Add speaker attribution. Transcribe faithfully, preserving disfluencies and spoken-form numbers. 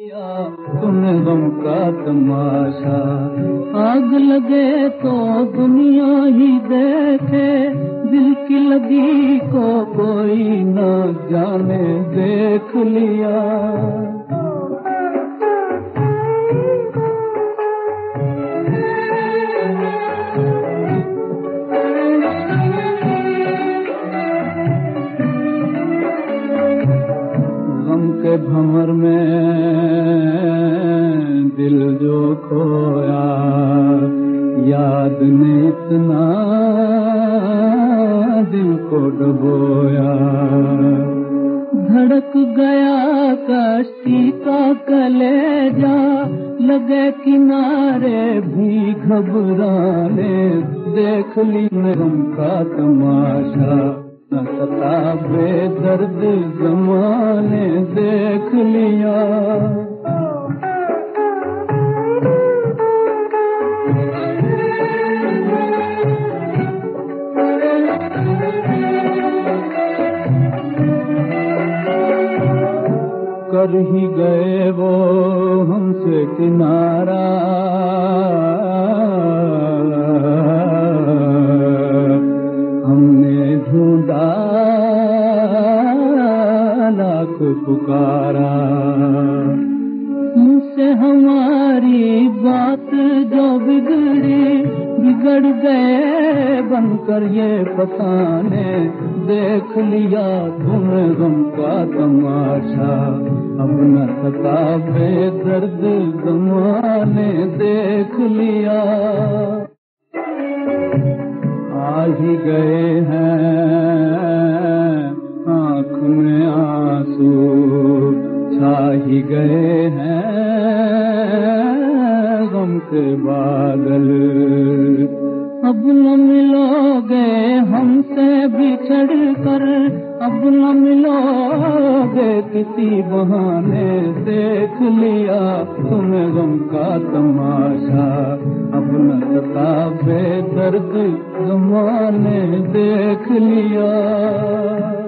Speaker 1: तुमने गम का तमाशा, आग लगे तो दुनिया ही देखे, दिल की लगी को कोई न जाने, देख लिया। गम के भंवर में दिल जो खोया, याद ने इतना दिल को डुबोया। धड़क गया कश्ती का कलेजा, लगे किनारे भी घबराने, देख ली गम का तमाशा। न सता बेदर्द ज़माने, देख लिया। कर ही गए वो हमसे किनारा, हमने ढूंढा लाख पुकारा। मुझसे हमारी बात जो बिगड़ी, बिगड़ गए बनकर ये फसाने, देख लिया तुमने गम का तमाशा। अब न सता बेदर्द ज़माने, देख लिया। आ ही गए हैं आँख में आंसू, छा ही गए हैं गम के बादल। अब न मिलोगे हमसे बिछड़ कर, अब न मिलोगे किसी बहाने, देख लिया तुम्हें गम का तमाशा। अब न सता बेदर्द ज़माने, देख लिया।